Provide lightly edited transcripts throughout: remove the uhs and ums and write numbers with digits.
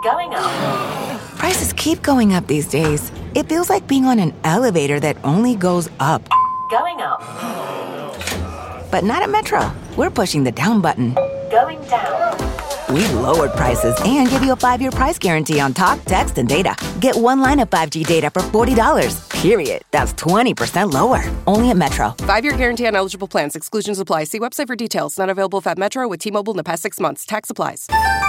Going up. Prices keep going up these days. It feels like being on an elevator that only goes up. Going up. But not at Metro. We're pushing the down button. Going down. We've lowered prices and give you a 5-year price guarantee on talk, text, and data. Get one line of 5G data for $40, period. That's 20% lower. Only at Metro. 5-year guarantee on eligible plans. Exclusions apply. See website for details. Not available at Metro with T-Mobile in the past 6 months. Tax applies.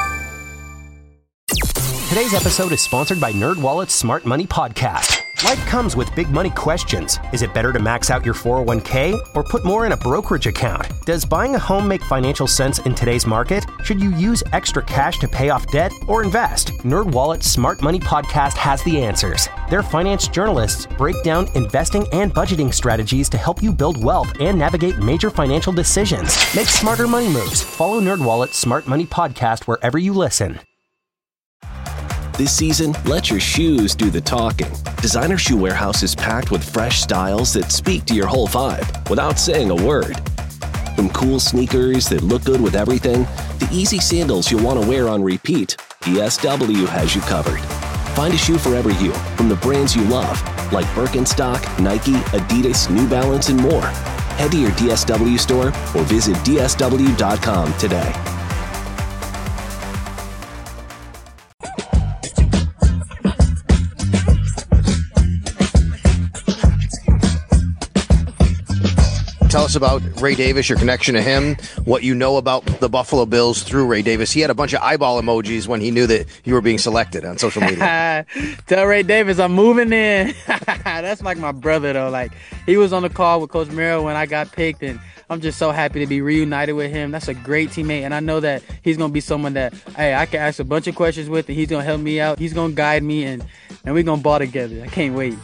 Today's episode is sponsored by NerdWallet's Smart Money Podcast. Life comes with big money questions. Is it better to max out your 401k or put more in a brokerage account? Does buying a home make financial sense in today's market? Should you use extra cash to pay off debt or invest? NerdWallet's Smart Money Podcast has the answers. Their finance journalists break down investing and budgeting strategies to help you build wealth and navigate major financial decisions. Make smarter money moves. Follow NerdWallet's Smart Money Podcast wherever you listen. This season, let your shoes do the talking. Designer Shoe Warehouse is packed with fresh styles that speak to your whole vibe without saying a word. From cool sneakers that look good with everything to easy sandals you'll want to wear on repeat, DSW has you covered. Find a shoe for every you from the brands you love, like Birkenstock, Nike, Adidas, New Balance, and more. Head to your DSW store or visit DSW.com today. Tell us about Ray Davis, your connection to him, what you know about the Bills through Ray Davis. He had a bunch of eyeball emojis when he knew that you were being selected on social media. Tell Ray Davis I'm moving in. That's like my brother, though. Like, he was on the call with Coach Merrill when I got picked, and I'm just so happy to be reunited with him. That's a great teammate, and I know that he's going to be someone that, hey, I can ask a bunch of questions with, and he's going to help me out. He's going to guide me, and we're going to ball together. I can't wait.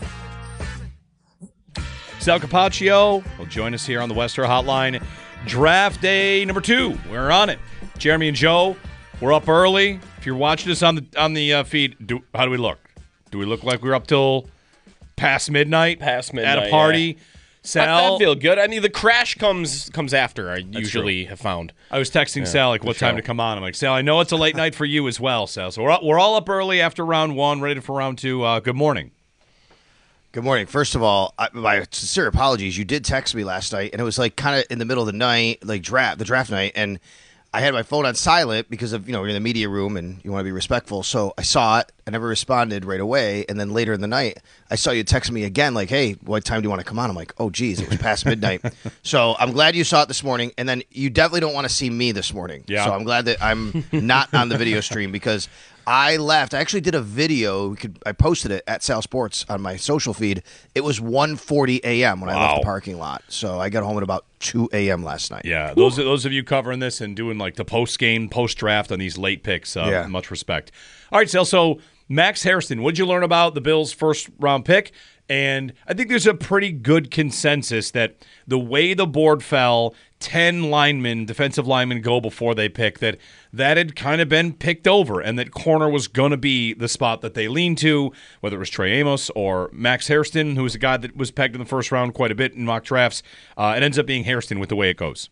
Sal Capaccio will join us here on the Western Hotline. Draft day number 2. We're on it. Jeremy and Joe, we're up early. If you're watching us on the feed, how do we look? Do we look like we're up till past midnight? Past midnight at a party. Yeah. Sal, I feel good. I mean, the crash comes after. I usually have found. I was texting Sal what time to come on. I'm like, Sal, I know it's a late night for you as well, Sal. So we're all up early after round 1, ready for round 2. Good morning. Good morning. First of all, my sincere apologies. You did text me last night, and it was like kind of in the middle of the night, like the draft night, and I had my phone on silent because of, we're in the media room and you want to be respectful. So I saw it. I never responded right away. And then later in the night, I saw you text me again, like, hey, what time do you want to come on? I'm like, oh, geez, it was past midnight. So I'm glad you saw it this morning. And then you definitely don't want to see me this morning. Yeah. So I'm glad that I'm not on the video stream because I left. I actually did a video. I posted it at Sal Sports on my social feed. It was 1:40 a.m. when I left the parking lot. So I got home at about 2 a.m. last night. Yeah, those of you covering this and doing like the post-game, post-draft on these late picks, much respect. All right, Sal, so Max Hairston, what did you learn about the Bills' first-round pick? And I think there's a pretty good consensus that the way the board fell, 10 defensive linemen go before they pick, that had kind of been picked over and that corner was going to be the spot that they leaned to, whether it was Trey Amos or Max Hairston, who was a guy that was pegged in the first round quite a bit in mock drafts. It ends up being Hairston with the way it goes.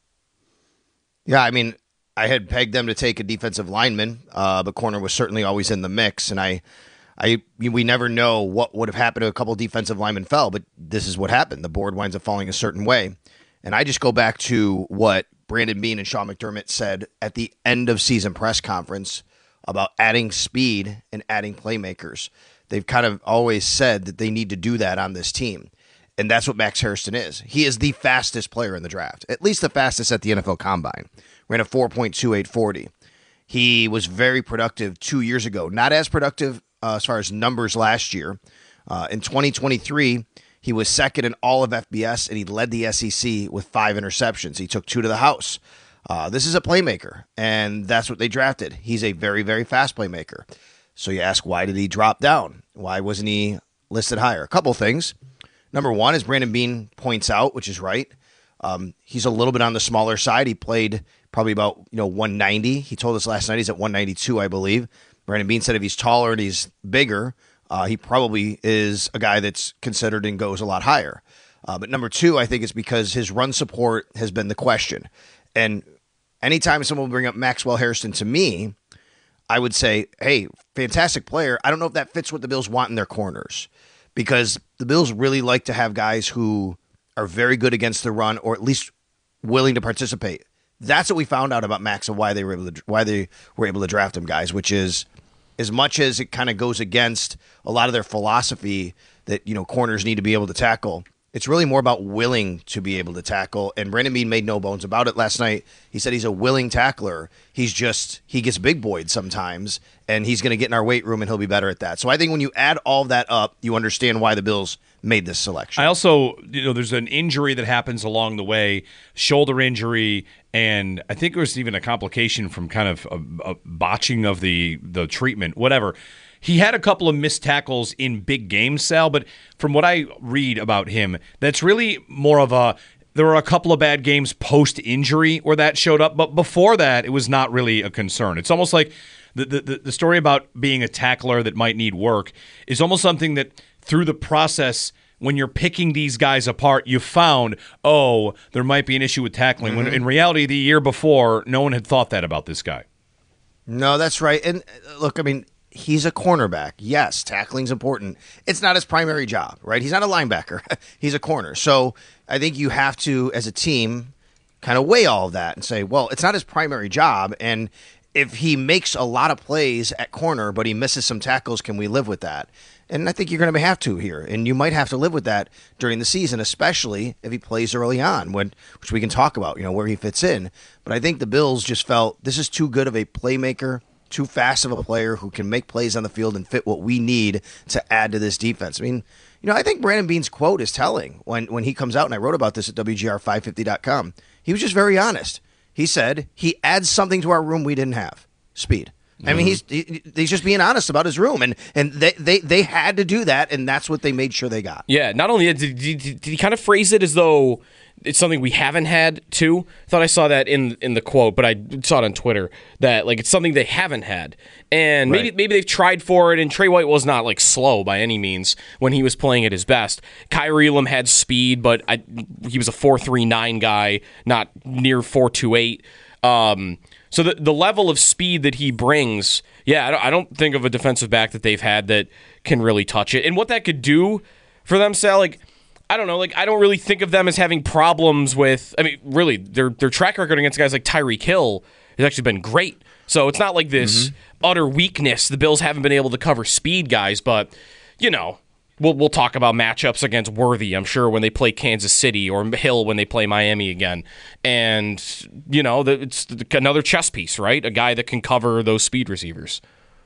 Yeah, I mean, I had pegged them to take a defensive lineman, but corner was certainly always in the mix, and we never know what would have happened to a couple of defensive linemen fell, but this is what happened. The board winds up falling a certain way. And I just go back to what Brandon Beane and Sean McDermott said at the end of season press conference about adding speed and adding playmakers. They've kind of always said that they need to do that on this team. And that's what Max Hairston is. He is the fastest player in the draft, at least the fastest at the NFL Combine. Ran a 4.2840. He was very productive 2 years ago. Not as productive as far as numbers last year. In 2023, he was second in all of FBS, and he led the SEC with 5 interceptions. He took 2 to the house. This is a playmaker, and that's what they drafted. He's a very, very fast playmaker. So you ask, why did he drop down? Why wasn't he listed higher? A couple things. Number one, as Brandon Beane points out, which is right, he's a little bit on the smaller side. He played probably about 190. He told us last night he's at 192, I believe. Brandon Beane said if he's taller and he's bigger, he probably is a guy that's considered and goes a lot higher. But number two, I think it's because his run support has been the question. And anytime someone will bring up Maxwell Hairston to me, I would say, hey, fantastic player. I don't know if that fits what the Bills want in their corners, because the Bills really like to have guys who are very good against the run, or at least willing to participate. That's what we found out about Max and why they were able to draft him, guys, which is, as much as it kind of goes against a lot of their philosophy that, corners need to be able to tackle, it's really more about willing to be able to tackle. And Brandon Beane made no bones about it last night. He said he's a willing tackler. He gets big boyed sometimes, and he's going to get in our weight room, and he'll be better at that. So I think when you add all of that up, you understand why the Bills made this selection. I also, there's an injury that happens along the way, shoulder injury, and I think there was even a complication from kind of a botching of the treatment, whatever. He had a couple of missed tackles in big games, Sal, but from what I read about him, that's really more of there were a couple of bad games post-injury where that showed up, but before that, it was not really a concern. It's almost like the story about being a tackler that might need work is almost something that through the process, when you're picking these guys apart, you found, there might be an issue with tackling, when in reality, the year before, no one had thought that about this guy. No, that's right. And look, I mean, he's a cornerback. Yes, tackling's important. It's not his primary job, right? He's not a linebacker. He's a corner. So I think you have to, as a team, kind of weigh all of that and say, well, it's not his primary job. And if he makes a lot of plays at corner, but he misses some tackles, can we live with that? And I think you're going to have to here. And you might have to live with that during the season, especially if he plays early on, which we can talk about, where he fits in. But I think the Bills just felt this is too good of a playmaker, too fast of a player who can make plays on the field and fit what we need to add to this defense. I mean, I think Brandon Beane's quote is telling when he comes out, and I wrote about this at WGR550.com. He was just very honest. He said he adds something to our room we didn't have: speed. I mean, he's just being honest about his room, and they had to do that, and that's what they made sure they got. Yeah, not only did he kind of phrase it as though it's something we haven't had too. I thought I saw that in the quote, but I saw it on Twitter that it's something they haven't had, and maybe they've tried for it. And Trey White was not slow by any means when he was playing at his best. Kyrie Elam had speed, but he was a 4.39 guy, not near 4.28. So the level of speed that he brings, I don't think of a defensive back that they've had that can really touch it. And what that could do for them, Sal, I don't know. I don't really think of them as having problems with. I mean, really, their track record against guys like Tyreek Hill has actually been great. So it's not like this utter weakness. The Bills haven't been able to cover speed guys, but we'll talk about matchups against Worthy, I'm sure, when they play Kansas City, or Hill when they play Miami again. And it's another chess piece, right? A guy that can cover those speed receivers.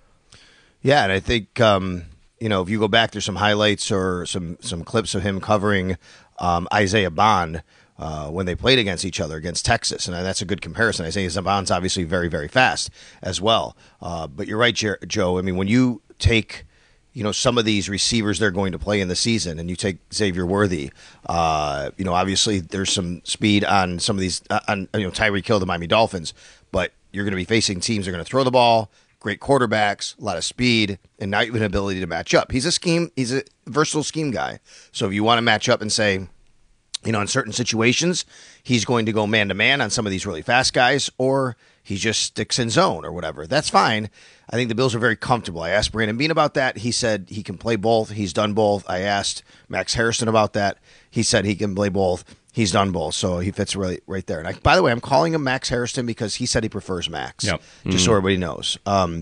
Yeah, and I think if you go back, there's some highlights or some clips of him covering Isaiah Bond when they played against each other against Texas, and that's a good comparison. Isaiah Bond's obviously very, very fast as well. But you're right, Joe. I mean, when you take some of these receivers they're going to play in the season, and you take Xavier Worthy, obviously there's some speed on some of these, Tyreek Hill, the Miami Dolphins, but you're going to be facing teams that are going to throw the ball, great quarterbacks, a lot of speed, and now you have an ability to match up. He's a versatile scheme guy. So if you want to match up and say, in certain situations, he's going to go man-to-man on some of these really fast guys, or he just sticks in zone or whatever. That's fine. I think the Bills are very comfortable. I asked Brandon Beane about that. He said he can play both. He's done both. I asked Max Harrison about that. He said he can play both. He's done both, so he fits right there. And by the way, I'm calling him Max Harrison because he said he prefers Max, just so everybody knows.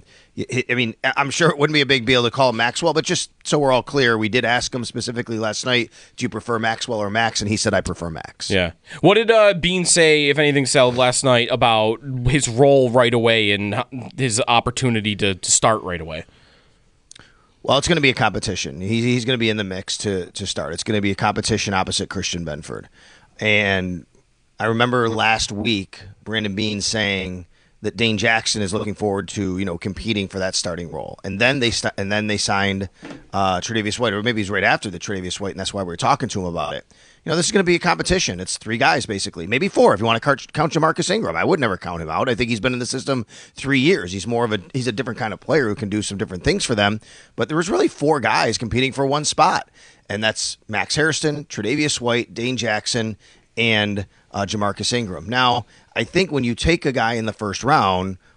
I mean, I'm sure it wouldn't be a big deal to call him Maxwell, but just so we're all clear, we did ask him specifically last night, do you prefer Maxwell or Max? And he said, I prefer Max. Yeah. What did Beane say, if anything, Sal, last night about his role right away and his opportunity to start right away? Well, it's going to be a competition. He's going to be in the mix to start. It's going to be a competition opposite Christian Benford. And I remember last week Brandon Beane saying that Dane Jackson is looking forward to competing for that starting role. And then they signed Tre'Davious White, or maybe he's right after the Tre'Davious White, and that's why we're talking to him about it. This is going to be a competition. It's 3 guys basically, maybe 4 if you want to count Jamarcus Ingram. I would never count him out. I think he's been in the system 3 years. He's a different kind of player who can do some different things for them. But there was really 4 guys competing for one spot, and that's Max Harrison, Tre'Davious White, Dane Jackson, and Jamarcus Ingram. Now, I think when you take a guy in the first round,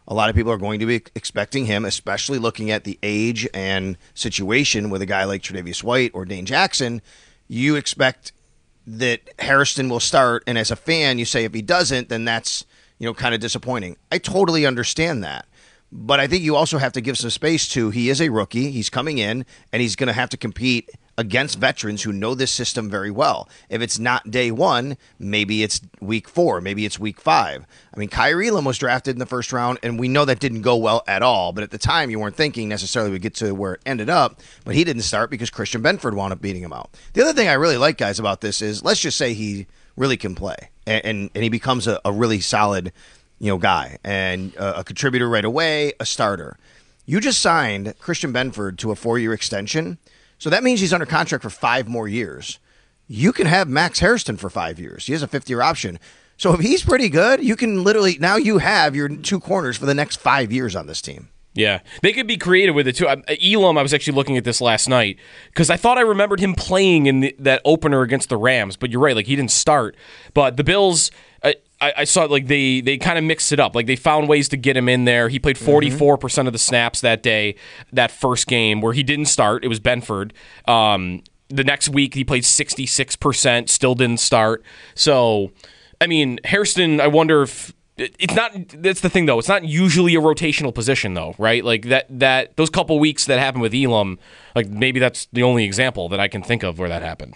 a lot of people are going to be expecting him, especially looking at the age and situation with a guy like Tre'Davious White or Dane Jackson. You expect that Hairston will start, and as a fan, you say if he doesn't, then that's kind of disappointing. I totally understand that. But I think you also have to give some space to, he is a rookie, he's coming in, and he's going to have to compete against veterans who know this system very well. If it's not day one, maybe it's week 4, maybe it's week 5. I mean, Kyrie Elam was drafted in the first round, and we know that didn't go well at all. But at the time, you weren't thinking necessarily we'd get to where it ended up. But he didn't start because Christian Benford wound up beating him out. The other thing I really like, guys, about this is, let's just say he really can play, and he becomes a really solid guy, and a contributor right away, a starter. You just signed Christian Benford to a 4-year extension, so that means he's under contract for 5 more years. You can have Max Hairston for 5 years. He has a 5th-year option. So if he's pretty good, you can literally, now you have your 2 corners for the next 5 years on this team. Yeah, they could be creative with it, too. Elam, I was actually looking at this last night because I thought I remembered him playing in that opener against the Rams, but you're right, he didn't start. But the Bills, I saw they kind of mixed it up. They found ways to get him in there. He played 44% of the snaps that day, that first game, where he didn't start. It was Benford. The next week, he played 66%, still didn't start. So, I mean, Hairston, I wonder if... It's not. That's the thing, though. It's not usually a rotational position, though, right? That those couple weeks that happened with Elam, maybe that's the only example that I can think of where that happened.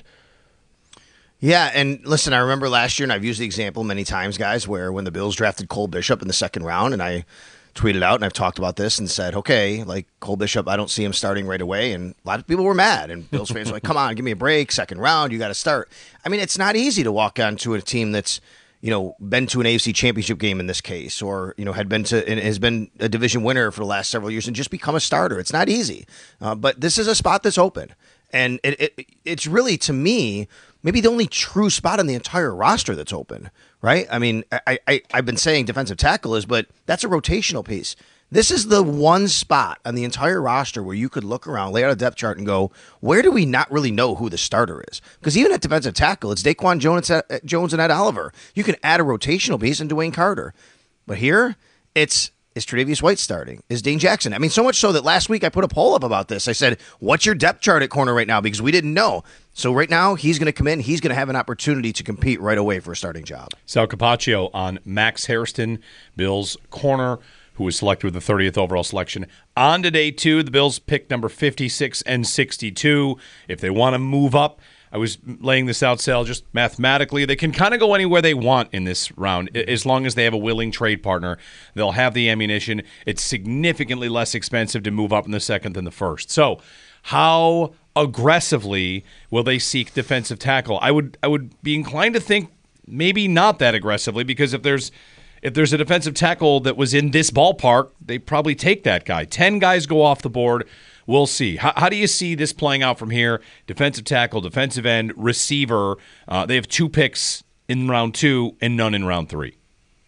Yeah, and listen, I remember last year, and I've used the example many times, guys, where when the Bills drafted Cole Bishop in the 2nd round, and I tweeted out, and I've talked about this and said, okay, Cole Bishop, I don't see him starting right away, and a lot of people were mad, and Bills fans were like, come on, give me a break, 2nd round, you got to start. I mean, it's not easy to walk onto a team that's been to an AFC championship game in this case, or, had been to and has been a division winner for the last several years and just become a starter. It's not easy. But this is a spot that's open. And it's really, to me, maybe the only true spot on the entire roster that's open, right? I mean, I've been saying defensive tackle is, but that's a rotational piece. This is the one spot on the entire roster where you could look around, lay out a depth chart, and go, where do we not really know who the starter is? Because even at defensive tackle, it's Daquan Jones and Ed Oliver. You can add a rotational piece in Dwayne Carter. But here, is Tre'Davious White starting? Is Dane Jackson? I mean, so much so that last week I put a poll up about this. I said, what's your depth chart at corner right now? Because we didn't know. So right now, he's going to come in. He's going to have an opportunity to compete right away for a starting job. Sal Capaccio on Max Hairston, Bills corner, who was selected with the 30th overall selection. On to day 2, the Bills pick number 56 and 62. If they want to move up, I was laying this out, Sal, just mathematically, they can kind of go anywhere they want in this round. As long as they have a willing trade partner, they'll have the ammunition. It's significantly less expensive to move up in the 2nd than the 1st. So how aggressively will they seek defensive tackle? I would be inclined to think maybe not that aggressively, because if there's a defensive tackle that was in this ballpark, they probably take that guy. 10 guys go off the board. We'll see. How do you see this playing out from here? Defensive tackle, defensive end, receiver. They have 2 picks in round 2 and none in round 3.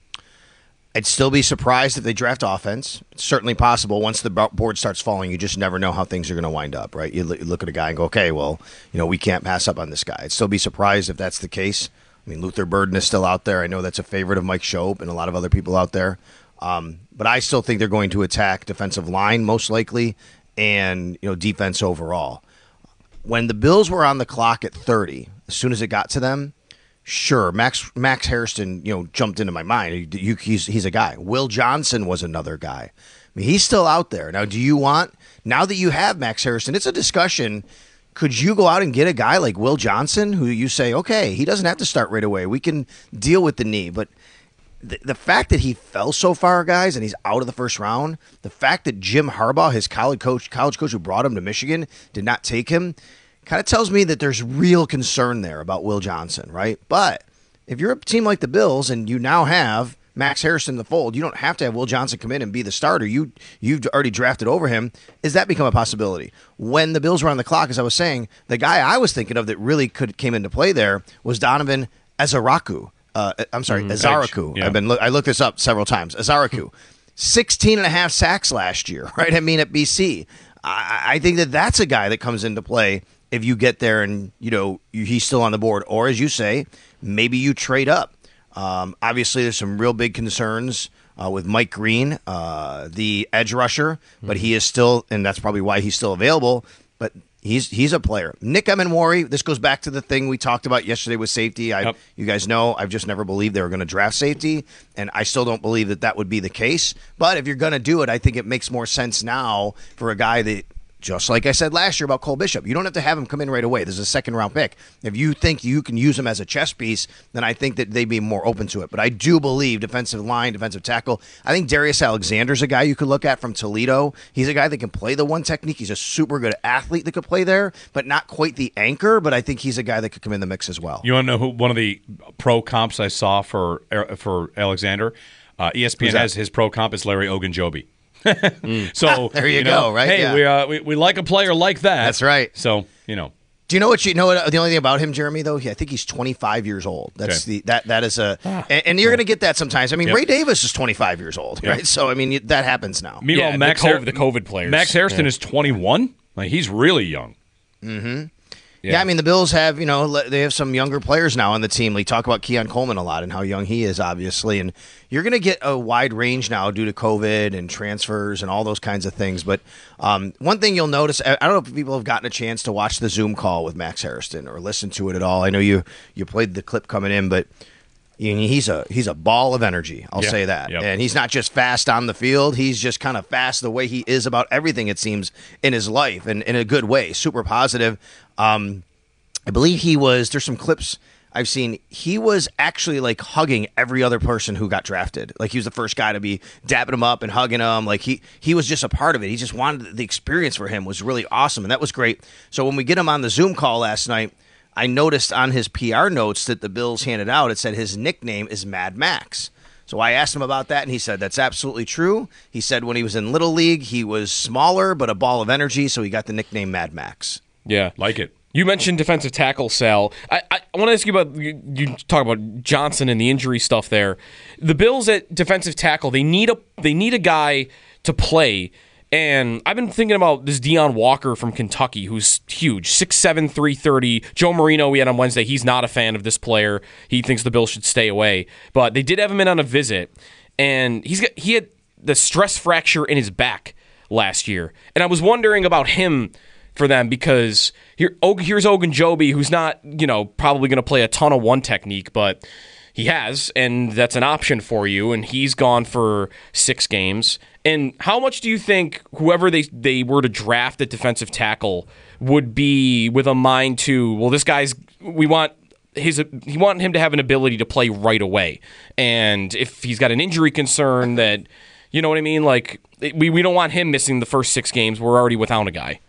I'd still be surprised if they draft offense. It's certainly possible. Once the board starts falling, you just never know how things are going to wind up, right? You look at a guy and go, okay, well, we can't pass up on this guy. I'd still be surprised if that's the case. I mean, Luther Burden is still out there. I know that's a favorite of Mike Schopp and a lot of other people out there. But I still think they're going to attack defensive line most likely and defense overall. When the Bills were on the clock at 30, as soon as it got to them, sure, Max Hairston jumped into my mind. He's a guy. Will Johnson was another guy. I mean, he's still out there. Now, now that you have Max Hairston, it's a discussion. Could you go out and get a guy like Will Johnson who you say, okay, he doesn't have to start right away. We can deal with the knee. But the fact that he fell so far, guys, and he's out of the first round, the fact that Jim Harbaugh, his college coach who brought him to Michigan, did not take him, kind of tells me that there's real concern there about Will Johnson, right? But if you're a team like the Bills and you now have Max Hairston in the fold, you don't have to have Will Johnson come in and be the starter. You've already drafted over him. Has that become a possibility? When the Bills were on the clock, as I was saying, the guy I was thinking of that really came into play there was Donovan Ezaraku. Ezaraku. Yeah. I looked this up several times. Ezaraku. 16.5 sacks last year, right? I mean, at BC. I think that's a guy that comes into play if you get there and, he's still on the board. Or, as you say, maybe you trade up. Obviously, there's some real big concerns with Mike Green, the edge rusher, but he is still, and that's probably why he's still available, but he's a player. Nick Emenwari, this goes back to the thing we talked about yesterday with safety. You guys know I've just never believed they were going to draft safety, and I still don't believe that would be the case. But if you're going to do it, I think it makes more sense now for a guy that, just like I said last year about Cole Bishop, you don't have to have him come in right away. This is a second-round pick. If you think you can use him as a chess piece, then I think that they'd be more open to it. But I do believe defensive line, defensive tackle, I think Darius Alexander's a guy you could look at from Toledo. He's a guy that can play the one technique. He's a super good athlete that could play there, but not quite the anchor. But I think he's a guy that could come in the mix as well. You want to know who one of the pro comps I saw for Alexander? ESPN has his pro comp is Larry Ogunjobi. So there you go, right? Hey, we like a player like that. That's right. So Do you know what the only thing about him, Jeremy? Though I think he's 25 years old. That's okay. that is a, and you're going to get that sometimes. I mean, Ray Davis is 25 years old, right? So I mean, that happens now. Meanwhile, the COVID players. Max Hairston is 21. Like he's really young. Mm-hmm. Yeah, I mean, the Bills have, they have some younger players now on the team. We talk about Keon Coleman a lot and how young he is, obviously. And you're going to get a wide range now due to COVID and transfers and all those kinds of things. But one thing you'll notice, I don't know if people have gotten a chance to watch the Zoom call with Max Hairston or listen to it at all. I know you played the clip coming in, but he's a ball of energy. I'll say that. Yep. And he's not just fast on the field. He's just kind of fast the way he is about everything, it seems, in his life, and in a good way. Super positive. I believe there's some clips I've seen. He was actually like hugging every other person who got drafted. Like he was the first guy to be dapping him up and hugging them. Like he was just a part of it. He just wanted, the experience for him was really awesome. And that was great. So when we get him on the Zoom call last night, I noticed on his PR notes that the Bills handed out, it said his nickname is Mad Max. So I asked him about that, and he said that's absolutely true. He said when he was in Little League, he was smaller but a ball of energy, so he got the nickname Mad Max. Yeah. Like it. You mentioned defensive tackle, Sal. I want to ask you about, you talk about Johnson and the injury stuff there. The Bills at defensive tackle, they need a guy to play. And I've been thinking about this Deion Walker from Kentucky, who's huge, 6'7", 330. Joe Marino, we had on Wednesday, he's not a fan of this player. He thinks the Bills should stay away. But they did have him in on a visit, and he had the stress fracture in his back last year. And I was wondering about him for them, because here's Ogunjobi, who's not, probably going to play a ton of one technique, but he has, and that's an option for you, and he's gone for 6 games. And how much do you think whoever they were to draft at defensive tackle would be with a mind to, well, this guy's, we want him to have an ability to play right away, and if he's got an injury concern that, you know what I mean, like we don't want him missing the first 6 games. We're already without a guy.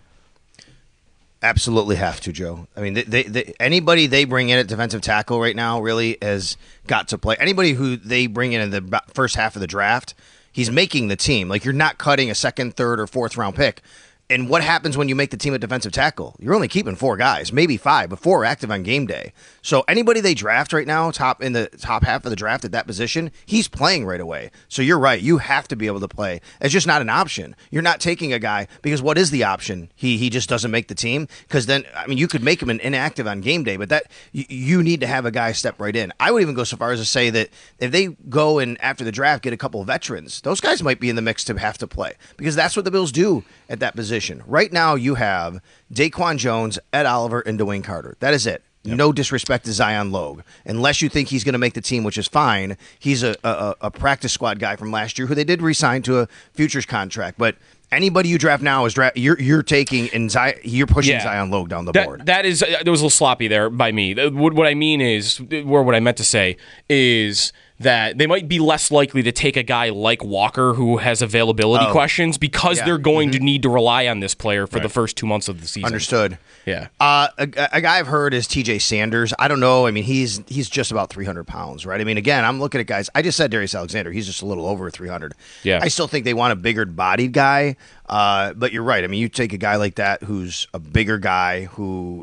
Absolutely have to, Joe. I mean, anybody they bring in at defensive tackle right now really has got to play. Anybody who they bring in the first half of the draft, he's making the team. Like, you're not cutting a second, third, or fourth round pick. And what happens when you make the team at defensive tackle? You're only keeping 4 guys, maybe 5, but 4 are active on game day. So anybody they draft right now, in the top half of the draft at that position, he's playing right away. So you're right. You have to be able to play. It's just not an option. You're not taking a guy, because what is the option? He just doesn't make the team. Because then, I mean, you could make him an inactive on game day, but that you need to have a guy step right in. I would even go so far as to say that if they go and after the draft get a couple of veterans, those guys might be in the mix to have to play, because that's what the Bills do at that position. Right now, you have Daquan Jones, Ed Oliver, and Dwayne Carter. That is it. Yep. No disrespect to Zion Logue. Unless you think he's going to make the team, which is fine. He's a practice squad guy from last year who they did re-sign to a futures contract. But anybody you draft now is you're taking and you're pushing Zion Logue down the board. That was a little sloppy there by me. What I mean is, or what I meant to say is that they might be less likely to take a guy like Walker who has availability questions, because they're going to need to rely on this player for the first 2 months of the season. Understood. Yeah. A guy I've heard is TJ Sanders. I don't know. I mean, he's just about 300 pounds, right? I mean, again, I'm looking at guys. I just said Darius Alexander. He's just a little over 300. Yeah. I still think they want a bigger bodied guy. But you're right. I mean, you take a guy like that who's a bigger guy who,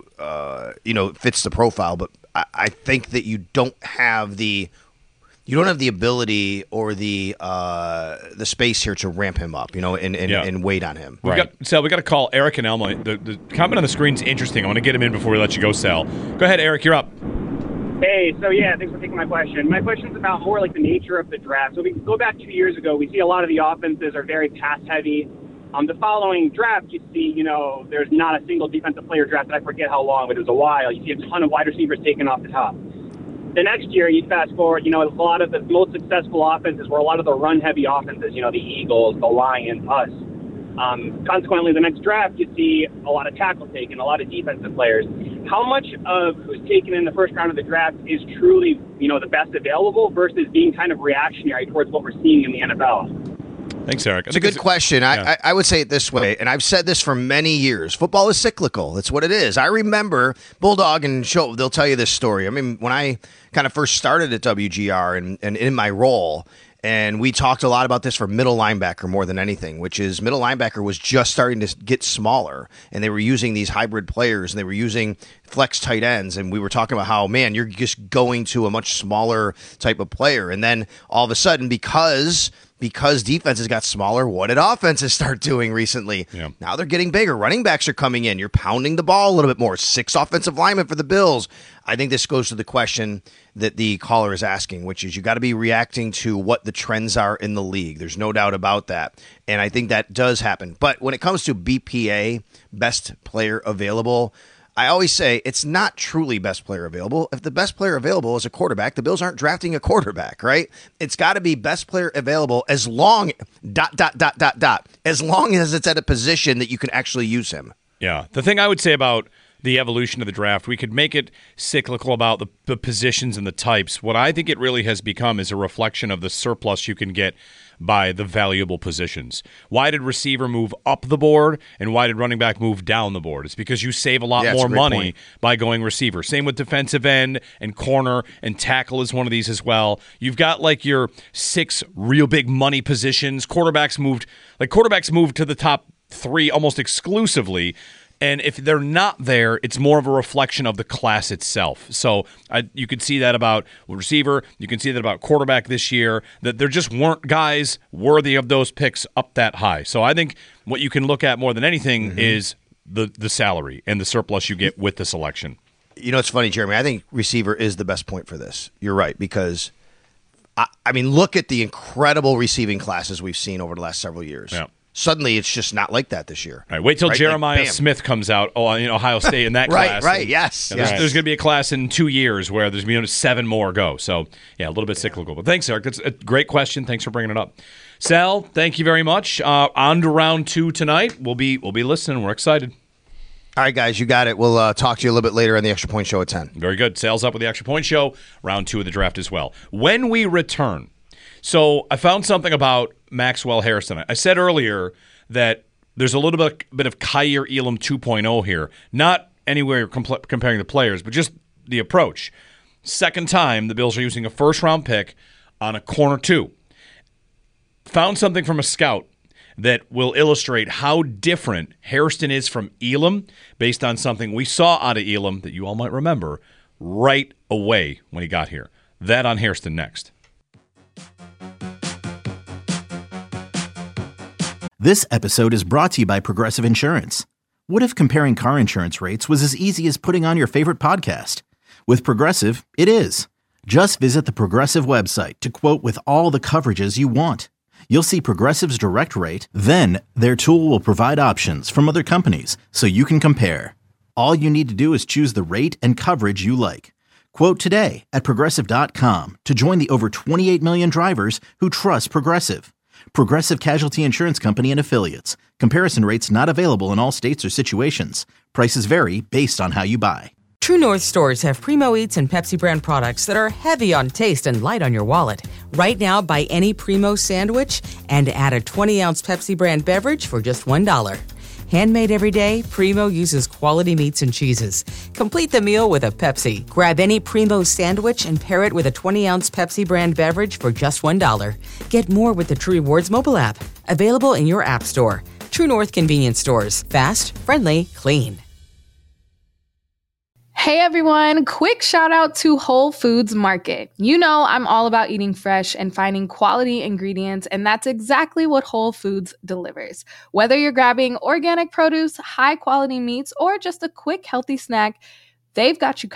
fits the profile. But I think that you don't have the ability or the space here to ramp him up, and wait on him. We got to call Eric and Elma. The comment on the screen is interesting. I want to get him in before we let you go, Sal. Go ahead, Eric. You're up. Hey, so yeah, thanks for taking my question. My question's about more like the nature of the draft. So we go back 2 years ago, we see a lot of the offenses are very pass-heavy. The following draft, you see, there's not a single defensive player drafted. I forget how long, but it was a while. You see a ton of wide receivers taken off the top. The next year, you fast forward, a lot of the most successful offenses were a lot of the run-heavy offenses, the Eagles, the Lions, us. Consequently, the next draft, you see a lot of tackle taken, a lot of defensive players. How much of who's taken in the first round of the draft is truly, the best available versus being kind of reactionary towards what we're seeing in the NFL? Thanks, Eric. It's a good question. Yeah. I would say it this way, and I've said this for many years. Football is cyclical. That's what it is. I remember Bulldog and Show, they'll tell you this story. I mean, when I kind of first started at WGR and in my role, and we talked a lot about this for middle linebacker more than anything, which is middle linebacker was just starting to get smaller, and they were using these hybrid players, and they were using flex tight ends, and we were talking about how, man, you're just going to a much smaller type of player. And then all of a sudden, because defenses got smaller, what did offenses start doing recently? Yeah. Now they're getting bigger. Running backs are coming in. You're pounding the ball a little bit more. 6 offensive linemen for the Bills. I think this goes to the question that the caller is asking, which is you got to be reacting to what the trends are in the league. There's no doubt about that. And I think that does happen. But when it comes to BPA, best player available, I always say it's not truly best player available. If the best player available is a quarterback, the Bills aren't drafting a quarterback, right? It's got to be best player available as long, ... as long as it's at a position that you can actually use him. Yeah. The thing I would say about the evolution of the draft, we could make it cyclical about the positions and the types. What I think it really has become is a reflection of the surplus you can get by the valuable positions. Why did receiver move up the board and why did running back move down the board? It's because you save a lot more money by going receiver. Same with defensive end and corner, and tackle is one of these as well. You've got like your 6 real big money positions. Quarterbacks moved to the top 3 almost exclusively. And if they're not there, it's more of a reflection of the class itself. So you could see that about receiver. You can see that about quarterback this year, that there just weren't guys worthy of those picks up that high. So I think what you can look at more than anything is the salary and the surplus you get with the selection. You know, it's funny, Jeremy. I think receiver is the best point for this. You're right, because, I mean, look at the incredible receiving classes we've seen over the last several years. Yeah. Suddenly, it's just not like that this year. Right, wait till Jeremiah Smith comes out in Ohio State in that class. Right, yes. There's going to be a class in 2 years where there's going to be 7 more go. So, yeah, a little bit cyclical. But thanks, Eric. That's a great question. Thanks for bringing it up. Sal, thank you very much. On to round 2 tonight. We'll be listening. We're excited. All right, guys, you got it. We'll talk to you a little bit later on the Extra Point Show at 10. Very good. Sal's up with the Extra Point Show. Round 2 of the draft as well. When we return, so I found something about Maxwell Harrison. I said earlier that there's a little bit of Kaiir Elam 2.0 here. Not anywhere comparing the players, but just the approach. Second time the Bills are using a first-round pick on a corner 2. Found something from a scout that will illustrate how different Hairston is from Elam based on something we saw out of Elam that you all might remember right away when he got here. That on Hairston next. This episode is brought to you by Progressive Insurance. What if comparing car insurance rates was as easy as putting on your favorite podcast? With Progressive, it is. Just visit the Progressive website to quote with all the coverages you want. You'll see Progressive's direct rate, then their tool will provide options from other companies so you can compare. All you need to do is choose the rate and coverage you like. Quote today at Progressive.com to join the over 28 million drivers who trust Progressive. Progressive Casualty Insurance Company and Affiliates. Comparison rates not available in all states or situations. Prices vary based on how you buy. True North stores have Primo Eats and Pepsi brand products that are heavy on taste and light on your wallet. Right now, buy any Primo sandwich and add a 20-ounce Pepsi brand beverage for just $1. Handmade every day, Primo uses quality meats and cheeses. Complete the meal with a Pepsi. Grab any Primo sandwich and pair it with a 20-ounce Pepsi brand beverage for just $1. Get more with the True Rewards mobile app. Available in your app store. True North convenience stores. Fast, friendly, clean. Hey everyone, quick shout out to Whole Foods Market. You know I'm all about eating fresh and finding quality ingredients, and that's exactly what Whole Foods delivers. Whether you're grabbing organic produce, high quality meats, or just a quick healthy snack, they've got you covered.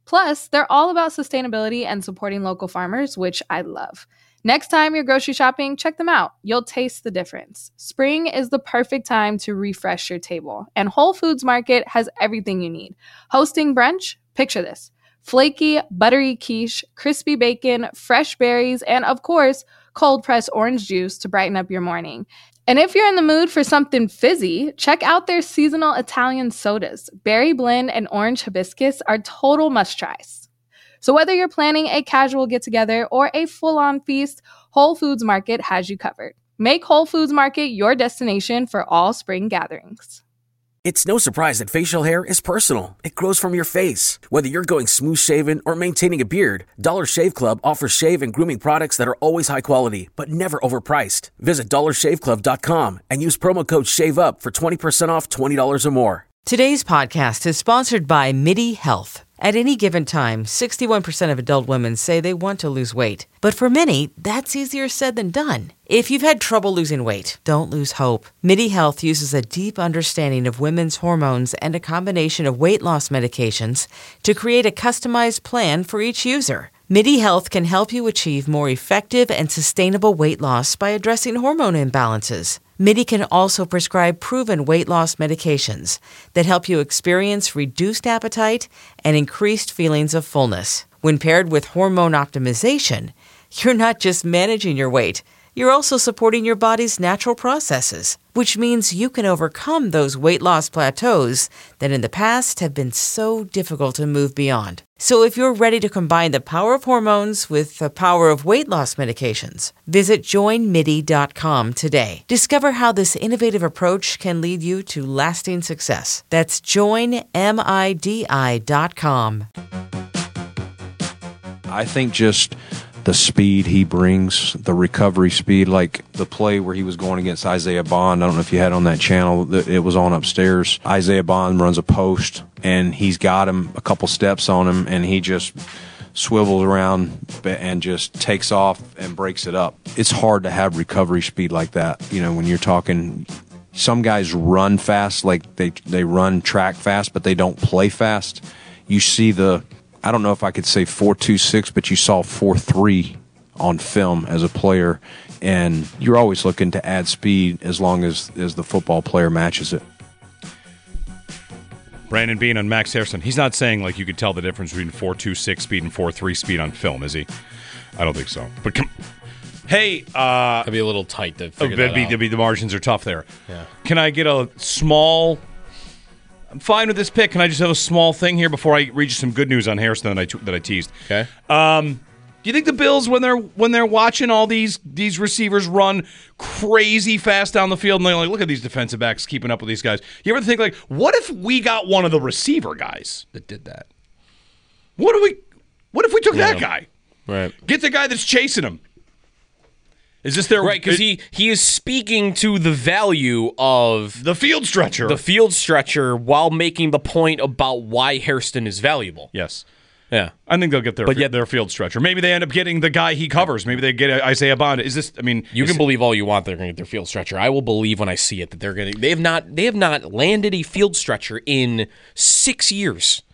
Plus, they're all about sustainability and supporting local farmers, which I love. Next time you're grocery shopping, check them out. You'll taste the difference. Spring is the perfect time to refresh your table, and Whole Foods Market has everything you need. Hosting brunch? Picture this. Flaky, buttery quiche, crispy bacon, fresh berries, and of course, cold-pressed orange juice to brighten up your morning. And if you're in the mood for something fizzy, check out their seasonal Italian sodas. Berry blend and orange hibiscus are total must-tries. So whether you're planning a casual get-together or a full-on feast, Whole Foods Market has you covered. Make Whole Foods Market your destination for all spring gatherings. It's no surprise that facial hair is personal. It grows from your face. Whether you're going smooth-shaven or maintaining a beard, Dollar Shave Club offers shave and grooming products that are always high quality, but never overpriced. Visit dollarshaveclub.com and use promo code SHAVEUP for 20% off $20 or more. Today's podcast is sponsored by MIDI Health. At any given time, 61% of adult women say they want to lose weight. But for many, that's easier said than done. If you've had trouble losing weight, don't lose hope. MIDI Health uses a deep understanding of women's hormones and a combination of weight loss medications to create a customized plan for each user. MIDI Health can help you achieve more effective and sustainable weight loss by addressing hormone imbalances. MIDI can also prescribe proven weight loss medications that help you experience reduced appetite and increased feelings of fullness. When paired with hormone optimization, you're not just managing your weight, you're also supporting your body's natural processes, which means you can overcome those weight loss plateaus that in the past have been so difficult to move beyond. So if you're ready to combine the power of hormones with the power of weight loss medications, visit joinmidi.com today. Discover how this innovative approach can lead you to lasting success. That's joinmidi.com. I think just the speed he brings, the recovery speed, like the play where he was going against Isaiah Bond. I don't know if you had on that channel. It was on upstairs. Isaiah Bond runs a post, and he's got him a couple steps on him, and he just swivels around and just takes off and breaks it up. It's hard to have recovery speed like that. You know, when you're talking, some guys run fast, like they run track fast, but they don't play fast. You see I don't know if I could say 4.26, but you saw 4.3 on film as a player, and you're always looking to add speed as long as the football player matches it. Brandon Beane on Max Harrison. He's not saying like you could tell the difference between 4.26 speed and 4.3 speed on film, is he? I don't think so. But hey, that'd be a little tight to figure that out. The margins are tough there. Yeah. Can I get a small? I'm fine with this pick. Can I just have a small thing here before I read you some good news on Harrison that I teased? Okay. Do you think the Bills, when they're watching all these receivers run crazy fast down the field, and they're like, look at these defensive backs keeping up with these guys? You ever think like, what if we got one of the receiver guys that did that? What if we took that guy? Right. Get the guy that's chasing him. Is this their right? Because he is speaking to the value of the field stretcher. The field stretcher while making the point about why Hairston is valuable. Yes. Yeah. I think they'll get their field stretcher. Maybe they end up getting the guy he covers. Maybe they get Isaiah Bond. Is this? I mean, you can believe all you want. They're going to get their field stretcher. I will believe when I see it that they're going to. They have not landed a field stretcher in 6 years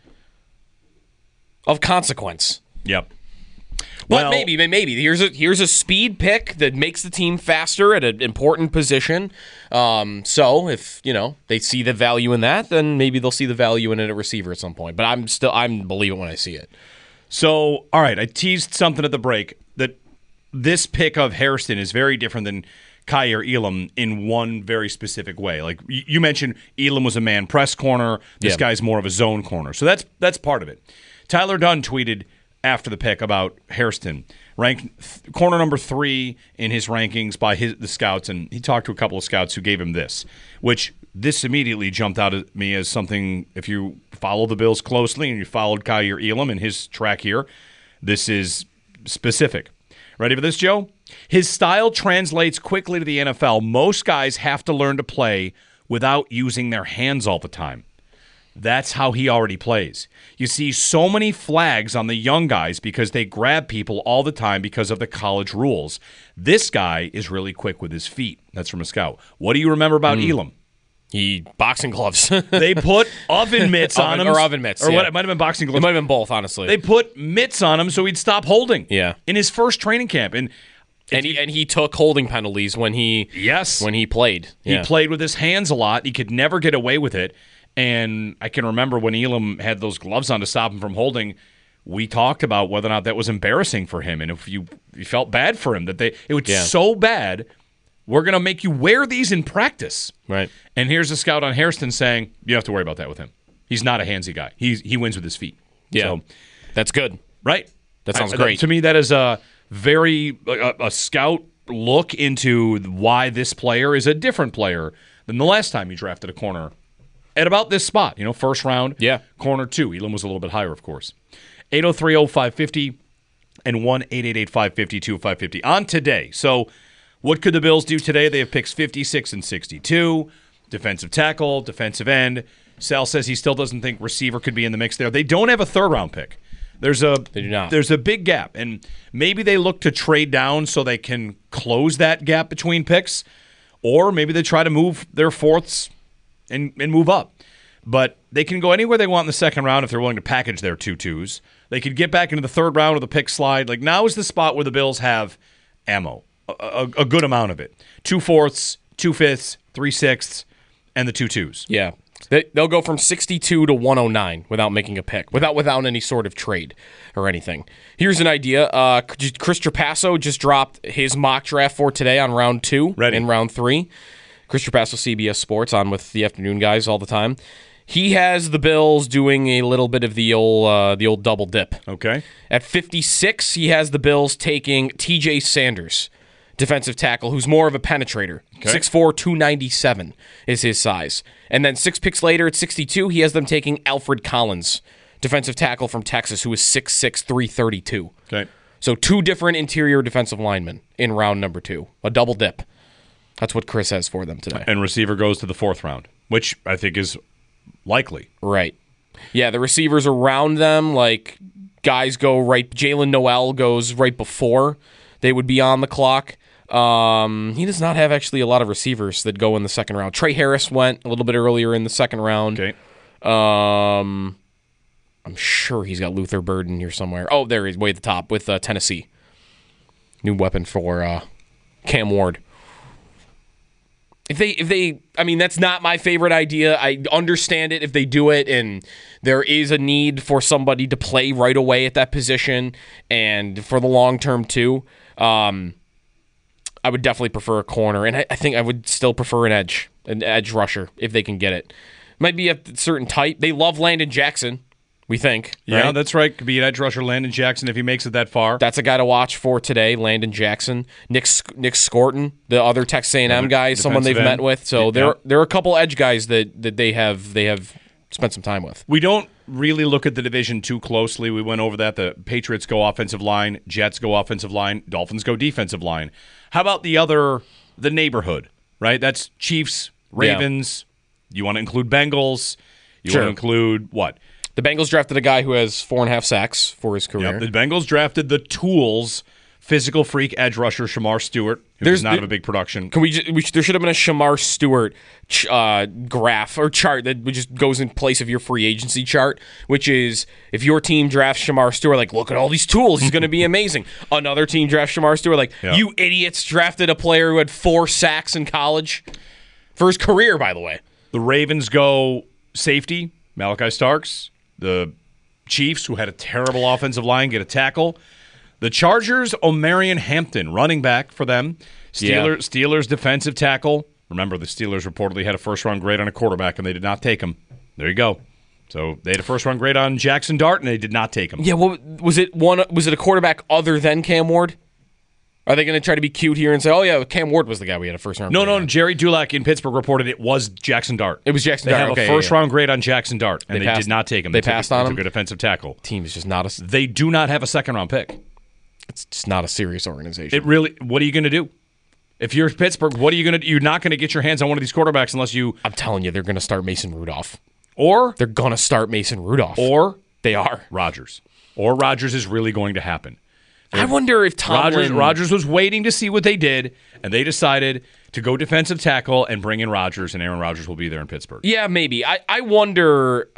of consequence. Yep. But maybe here's a speed pick that makes the team faster at an important position. So if they see the value in that, then maybe they'll see the value in it at receiver at some point. But I'm believe it when I see it. So all right, I teased something at the break that this pick of Hairston is very different than Kaiir Elam in one very specific way. Like you mentioned, Elam was a man press corner. This guy's more of a zone corner. So that's part of it. Tyler Dunn tweeted after the pick about Hairston, ranked corner number 3 in his rankings by the scouts, and he talked to a couple of scouts who gave him this, which this immediately jumped out at me as something, if you follow the Bills closely and you followed Kaiir Elam and his track here, this is specific. Ready for this, Joe? His style translates quickly to the NFL. Most guys have to learn to play without using their hands all the time. That's how he already plays. You see so many flags on the young guys because they grab people all the time because of the college rules. This guy is really quick with his feet. That's from a scout. What do you remember about Elam? Boxing gloves. They put oven mitts on him. Or oven mitts. Or yeah. what? It might have been boxing gloves. It might have been both, honestly. They put mitts on him so he'd stop holding. Yeah. In his first training camp. And he took holding penalties when he played. He played with his hands a lot. He could never get away with it. And I can remember when Elam had those gloves on to stop him from holding, we talked about whether or not that was embarrassing for him. And if you felt bad for him, that it was so bad, we're going to make you wear these in practice. Right. And here's a scout on Hairston saying, you don't have to worry about that with him. He's not a handsy guy. He wins with his feet. Yeah. So, that's good. Right. That sounds great. To me, that is a scout look into why this player is a different player than the last time you drafted a corner at about this spot. First round, corner 2. Elam was a little bit higher, of course. 803-0550 and 1-888-552-550 on today. So what could the Bills do today? They have picks 56 and 62, defensive tackle, defensive end. Sal says he still doesn't think receiver could be in the mix there. They don't have a third-round pick. They do not. There's a big gap, and maybe they look to trade down so they can close that gap between picks, or maybe they try to move their fourths and move up. But they can go anywhere they want in the second round if they're willing to package their 2-2s. They could get back into the third round with a pick slide. Like, now is the spot where the Bills have ammo, a good amount of it. 2 fourths, 2 fifths, 3 sixths, and the 2-2s. Yeah. They'll go from 62 to 109 without making a pick, without any sort of trade or anything. Here's an idea. Chris Trapasso just dropped his mock draft for today on round 2 and round 3. Chris Trapasso, CBS Sports, on with the afternoon guys all the time. He has the Bills doing a little bit of the old double dip. Okay. At 56, he has the Bills taking T.J. Sanders, defensive tackle, who's more of a penetrator. Okay. 6'4", 297 is his size. And then 6 picks later at 62, he has them taking Alfred Collins, defensive tackle from Texas, who is 6'6", 332. Okay. So 2 different interior defensive linemen in round number 2. A double dip. That's what Chris has for them today. And receiver goes to the 4th round, which I think is likely. Right. Yeah, the receivers around them, like guys go right. Jalen Noel goes right before they would be on the clock. He does not have actually a lot of receivers that go in the second round. Trey Harris went a little bit earlier in the second round. Okay. I'm sure he's got Luther Bird in here somewhere. Oh, there he is, way at the top with Tennessee. New weapon for Cam Ward. If they, I mean, that's not my favorite idea. I understand it if they do it, and there is a need for somebody to play right away at that position, and for the long term too. I would definitely prefer a corner, and I think I would still prefer an edge rusher if they can get it. Might be a certain type. They love Landon Jackson, we think. Yeah, right? that's right. Could be an edge rusher, Landon Jackson, if he makes it that far. That's a guy to watch for today, Landon Jackson. Nick Scorton, the other Texas A&M guy, someone they've met with. So there are a couple edge guys that they have spent some time with. We don't really look at the division too closely. We went over that. The Patriots go offensive line, Jets go offensive line, Dolphins go defensive line. How about the neighborhood, right? That's Chiefs, Ravens. Yeah. You want to include Bengals. You want to include what? The Bengals drafted a guy who has 4.5 sacks for his career. Yep. The Bengals drafted the tools, physical freak edge rusher Shamar Stewart, who does not have a big production. There should have been a Shamar Stewart graph or chart that just goes in place of your free agency chart, which is if your team drafts Shamar Stewart, like, look at all these tools, he's going to be amazing. Another team drafts Shamar Stewart, like, you idiots drafted a player who had 4 sacks in college for his career, by the way. The Ravens go safety, Malachi Starks. The Chiefs, who had a terrible offensive line, get a tackle. The Chargers, Omarion Hampton, running back for them. Steelers defensive tackle. Remember, the Steelers reportedly had a first-round grade on a quarterback, and they did not take him. There you go. So they had a first-round grade on Jackson Dart, and they did not take him. Yeah, well, was it a quarterback other than Cam Ward? Are they going to try to be cute here and say, oh, yeah, Cam Ward was the guy we had a first-round grade on? Jerry Dulac in Pittsburgh reported it was Jackson Dart. It was Jackson Dart. They have a first-round grade on Jackson Dart, and they did not take him. They passed on him? They took a defensive tackle. Team is just not a... They do not have a second-round pick. It's just not a serious organization. It really... What are you going to do? If you're Pittsburgh, what are you going to do? You're not going to get your hands on one of these quarterbacks unless you... I'm telling you, they're going to start Mason Rudolph. Or... They're going to start Mason Rudolph. Or... They are. Rodgers. Or Rodgers is really going to happen. I wonder if Tomlin... Rodgers was waiting to see what they did, and they decided to go defensive tackle and bring in Rodgers, and Aaron Rodgers will be there in Pittsburgh. Yeah, maybe. I wonder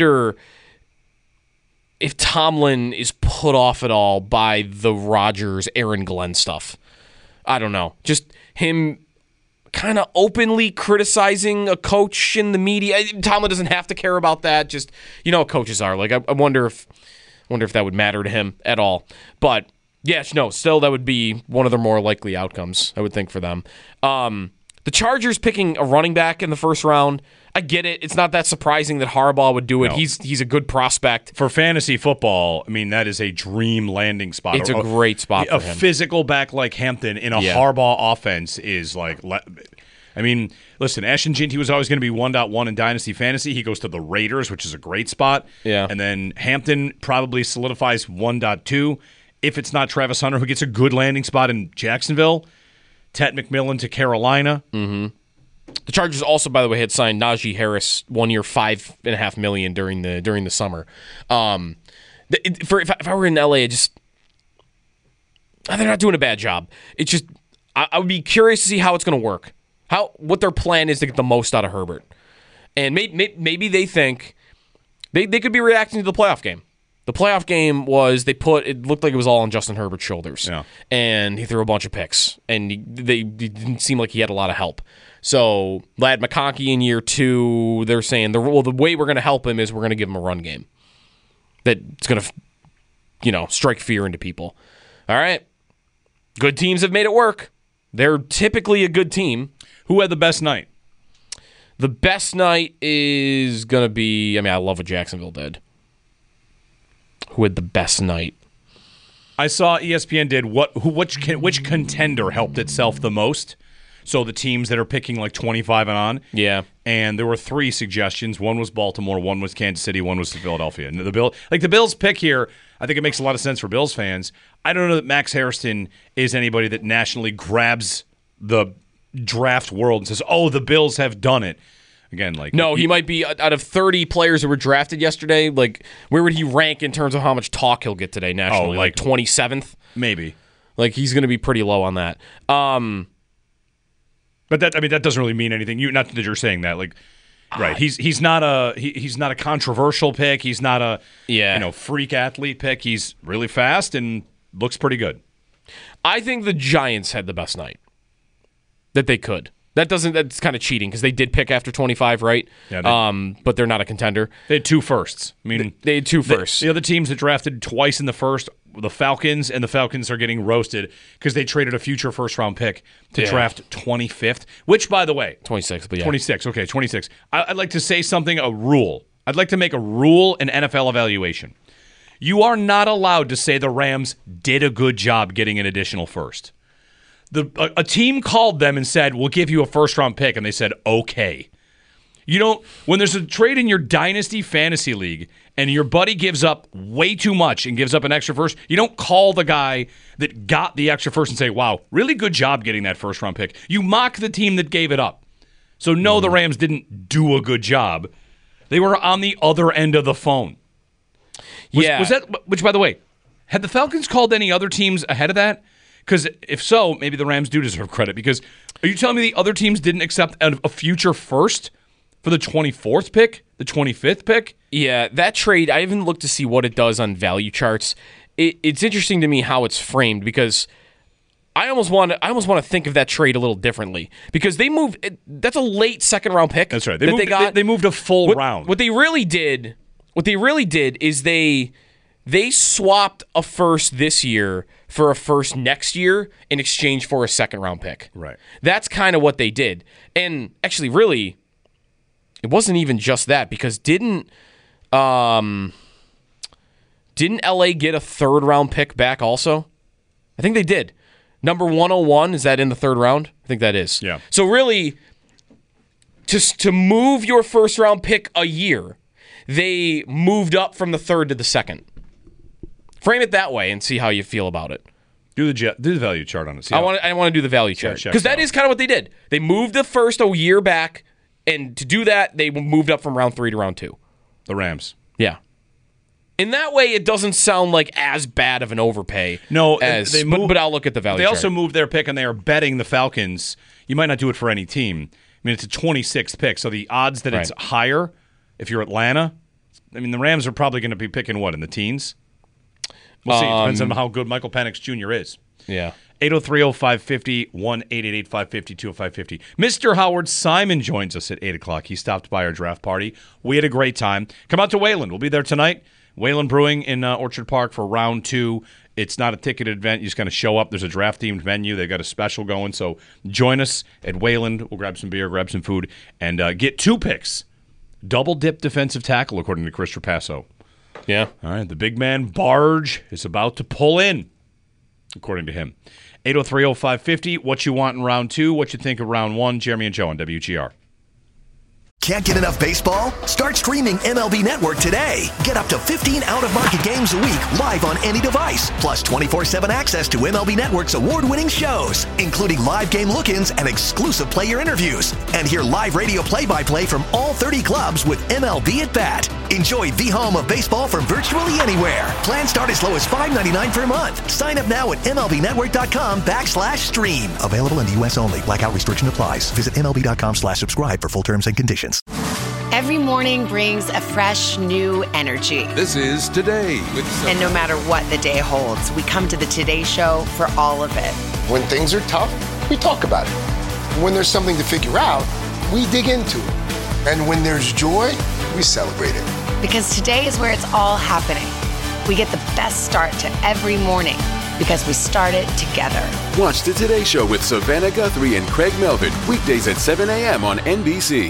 if Tomlin is put off at all by the Rodgers, Aaron Glenn stuff. I don't know. Just him kind of openly criticizing a coach in the media. Tomlin doesn't have to care about that. Just, you know what coaches are. Like, I wonder if that would matter to him at all. But, yes, no, still that would be one of their more likely outcomes, I would think, for them. The Chargers picking a running back in the first round, I get it. It's not that surprising that Harbaugh would do it. No. He's a good prospect. For fantasy football, I mean, that is a dream landing spot. It's a great spot for him. A physical back like Hampton in a Harbaugh offense is like... I mean, listen, Ashton Jeanty was always going to be 1.1 in Dynasty Fantasy. He goes to the Raiders, which is a great spot. Yeah. And then Hampton probably solidifies 1.2. If it's not Travis Hunter, who gets a good landing spot in Jacksonville, Tet McMillan to Carolina. Mm-hmm. The Chargers also, by the way, had signed Najee Harris 1 year, $5.5 million during the summer. If I were in LA, they're not doing a bad job. It's just I would be curious to see how it's going to work. What their plan is to get the most out of Herbert. And maybe they think they could be reacting to the playoff game. The playoff game was it looked like it was all on Justin Herbert's shoulders. Yeah. And he threw a bunch of picks. And they didn't seem like he had a lot of help. So Ladd McConkey in year 2, they're saying, the way we're going to help him is we're going to give him a run game. That's going to, strike fear into people. All right. Good teams have made it work. They're typically a good team. Who had the best night? The best night is going to be, I love what Jacksonville did. Who had the best night? I saw ESPN did which contender helped itself the most. So the teams that are picking like 25 and on. Yeah. And there were 3 suggestions. One was Baltimore, one was Kansas City, one was Philadelphia. And the Bills pick here, I think it makes a lot of sense for Bills fans. I don't know that Max Hairston is anybody that nationally grabs the draft world and says, "Oh, the Bills have done it." Again, he might be out of 30 players who were drafted yesterday. Like, where would he rank in terms of how much talk he'll get today nationally? Like 27th, maybe. Like, he's going to be pretty low on that. But that doesn't really mean anything. Not that you're saying that. Like, right? He's not a controversial pick. He's not a freak athlete pick. He's really fast and looks pretty good. I think the Giants had the best night that they could. That's kind of cheating because they did pick after 25, right? Yeah. But they're not a contender. They had 2 firsts. I mean, they had 2 firsts. The other teams that drafted twice in the first, the Falcons, and the Falcons are getting roasted because they traded a future first-round pick to draft 25th, which, by the way... 26th, but yeah. 26, okay, 26. I'd like to say something, a rule. I'd like to make a rule in NFL evaluation. You are not allowed to say the Rams did a good job getting an additional first. A team called them and said, "We'll give you a first-round pick," and they said, "Okay." You don't. When there's a trade in your dynasty fantasy league and your buddy gives up way too much and gives up an extra first, you don't call the guy that got the extra first and say, "Wow, really good job getting that first-round pick." You mock the team that gave it up. So no, the Rams didn't do a good job. They were on the other end of the phone. Was that? Which, by the way, had the Falcons called any other teams ahead of that? Because if so, maybe the Rams do deserve credit. Because are you telling me the other teams didn't accept a future first for the 24th pick, the 25th pick? Yeah, that trade, I haven't looked to see what it does on value charts. It's interesting to me how it's framed because I almost want to think of that trade a little differently because they moved. That's a late second-round pick. That's right. They moved a full round. What they really did is they swapped a first this year for a first next year in exchange for a second-round pick. Right. That's kind of what they did. And actually, really, it wasn't even just that because didn't LA get a third-round pick back also? I think they did. Number 101, is that in the third round? I think that is. Yeah. So really, just to move your first-round pick a year, they moved up from the third to the second. Frame it that way and see how you feel about it. Do the value chart on it. I want to do the value chart because that is kind of what they did. They moved the first a year back, and to do that, they moved up from round 3 to round 2. The Rams. Yeah. In that way, it doesn't sound like as bad of an overpay. No, but I'll look at the value. They chart. also moved their pick, and they are betting the Falcons. You might not do it for any team. I mean, it's a 26th pick, so the odds that it's higher if you're Atlanta. I mean, the Rams are probably going to be picking what in the teens. We'll see. It depends on how good Michael Penix Jr. is. Yeah. 803-0550, 1-888-550-20550. Mr. Howard Simon joins us at 8 o'clock. He stopped by our draft party. We had a great time. Come out to Wayland. We'll be there tonight. Wayland Brewing in Orchard Park for round 2. It's not a ticketed event. You just got to show up. There's a draft-themed menu. They've got a special going. So join us at Wayland. We'll grab some beer, grab some food, and get 2 picks. Double-dip defensive tackle, according to Chris Trapasso. Yeah. All right. The big man, Barge, is about to pull in, according to him. 803-0550, what you want in round 2, what you think of round 1. Jeremy and Joe on WGR. Can't get enough baseball? Start streaming MLB Network today. Get up to 15 out-of-market games a week live on any device. Plus 24/7 access to MLB Network's award-winning shows, including live game look-ins and exclusive player interviews. And hear live radio play-by-play from all 30 clubs with MLB at Bat. Enjoy the home of baseball from virtually anywhere. Plans start as low as $5.99 per month. Sign up now at MLBnetwork.com/stream. Available in the U.S. only. Blackout restriction applies. Visit MLB.com/subscribe for full terms and conditions. Every morning brings a fresh, new energy. This is Today with And no matter what the day holds, we come to the Today Show for all of it. When things are tough, we talk about it. When there's something to figure out, we dig into it. And when there's joy, we celebrate it. Because today is where it's all happening. We get the best start to every morning because we start it together. Watch the Today Show with Savannah Guthrie and Craig Melvin, weekdays at 7 a.m. on NBC.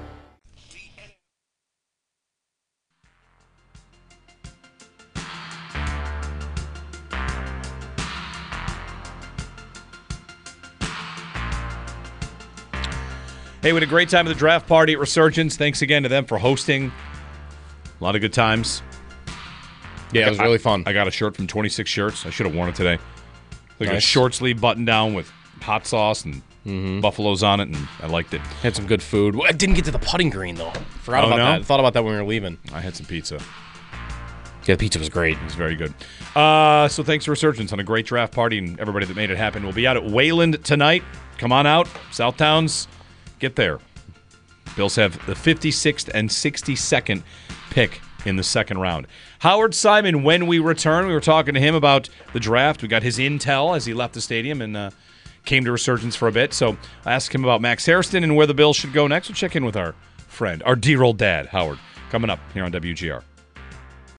Hey, we had a great time at the draft party at Resurgence. Thanks again to them for hosting. A lot of good times. Yeah, it was really fun. I got a shirt from 26 Shirts. I should have worn it today. Like a Nice. short sleeve button down with hot sauce and buffaloes on it, and I liked it. Had some good food. I didn't get to the putting green, though. Forgot Oh, about no? that. Thought about that when we were leaving. I had some pizza. Yeah, the pizza was great. It was very good. So thanks to Resurgence on a great draft party and everybody that made it happen. We'll be out at Wayland tonight. Come on out. Southtowns, get there. Bills have the 56th and 62nd pick in the second round. Howard Simon, when we return, we were talking to him about the draft. We got his intel as he left the stadium and came to Resurgence for a bit. So I asked him about Max Hairston and where the Bills should go next. We'll check in with our friend, our dear old dad, Howard, coming up here on WGR.